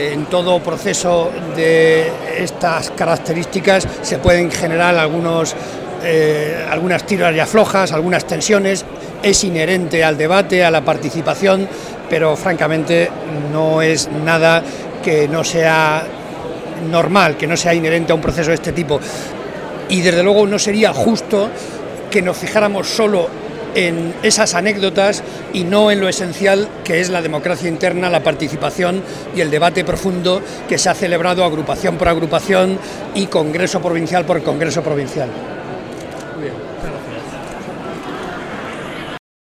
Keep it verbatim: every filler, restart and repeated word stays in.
en todo proceso de estas características se pueden generar algunos, eh, algunas tiras y aflojas, algunas tensiones. Es inherente al debate, a la participación, pero francamente no es nada que no sea normal, que no sea inherente a un proceso de este tipo. Y desde luego no sería justo que nos fijáramos solo en esas anécdotas y no en lo esencial que es la democracia interna, la participación y el debate profundo que se ha celebrado agrupación por agrupación y congreso provincial por congreso provincial.